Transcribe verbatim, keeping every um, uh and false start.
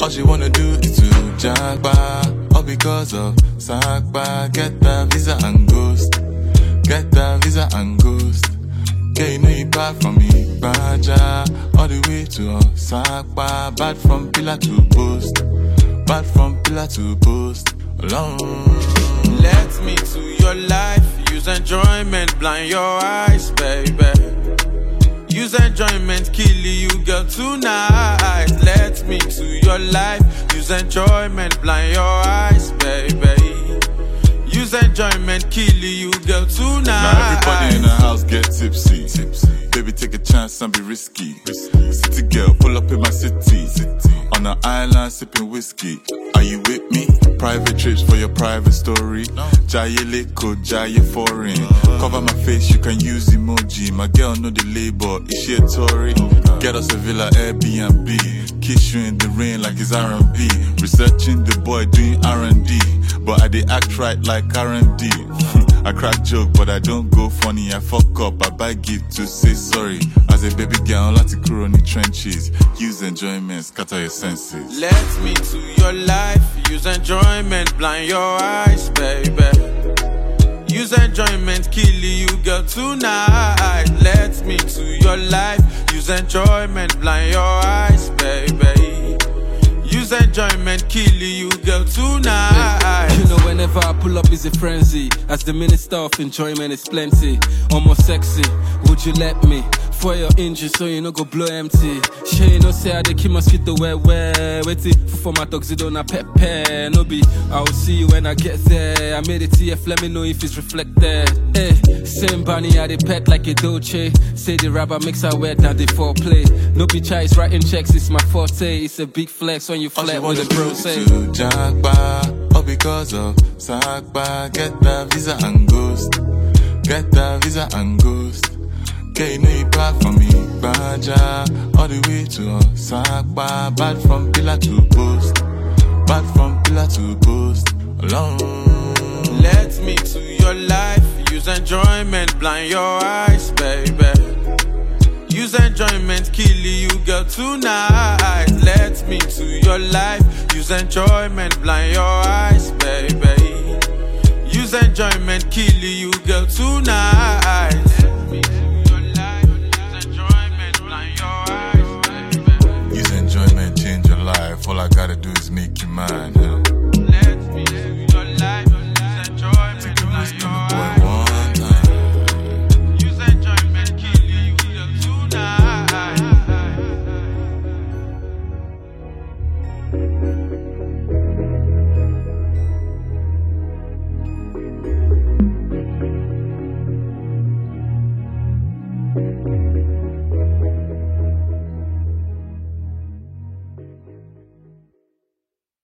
All she wanna do is to jagba. All because of Sakba. Get that visa and ghost. Get that visa and ghost. Yeah, you know you bad from me, Baja. All the way to Sakba. Bad from pillar to post. Bad from pillar to post. Alone. Let me to your life. Use enjoyment, blind your eyes, baby. Use enjoyment, kill you, girl, tonight. Let me to your life. Use enjoyment, blind your eyes, baby. Use enjoyment, kill you, girl, tonight. Now everybody in the house get tipsy. tipsy. Baby, take a chance and be risky. risky. City girl, pull up in my city. city. On an island, sipping whiskey. Are you with me? Private trips for your private story. No. Jaye Leko, Jaye Foreign. Uh-huh. Cover my face, you can use emoji. My girl know the label, is she a Tory? Oh, get us a villa, Airbnb. Kiss you in the rain like it's R and B. Researching the boy doing R and D. But I did act right like R and D. I crack joke, but I don't go funny. I fuck up, I buy gift to say sorry. As a baby girl, let it grow in the trenches. Use enjoyment, scatter your senses. Let me to your life. Use enjoyment, blind your eyes, baby. Use enjoyment, kill you, girl, tonight. Let me to your life. Use enjoyment, blind your eyes, baby. Use enjoyment, kill you, girl, tonight. You know, whenever I pull up, it's a frenzy. As the minister of enjoyment is plenty. Almost sexy, would you let me? For your injury, so you no go blow empty. She you know say I dey keep mosquito where where. Wait for my tuxedo na pepe. No be, I will see you when I get there. I made it T F, let me know if it's reflected. Hey, same bunny I dey pet like a Dolce. Say the rapper makes her wet, now they foreplay. No be choice, writing checks, it's my forte. It's a big flex when you flat with a bro say. To Jagba, all because of Sakba. Get that visa and ghost. Get that visa and ghost. Yeah, you know you bad from me, Baja. All the way to Sakba. Bad from pillar to post. Bad from pillar to post. Alone. Let me to your life. Use enjoyment, blind your eyes, baby. Use enjoyment, kill you, girl, tonight. Let me to your life. Use enjoyment, blind your eyes, baby. Use enjoyment, kill you, girl, tonight.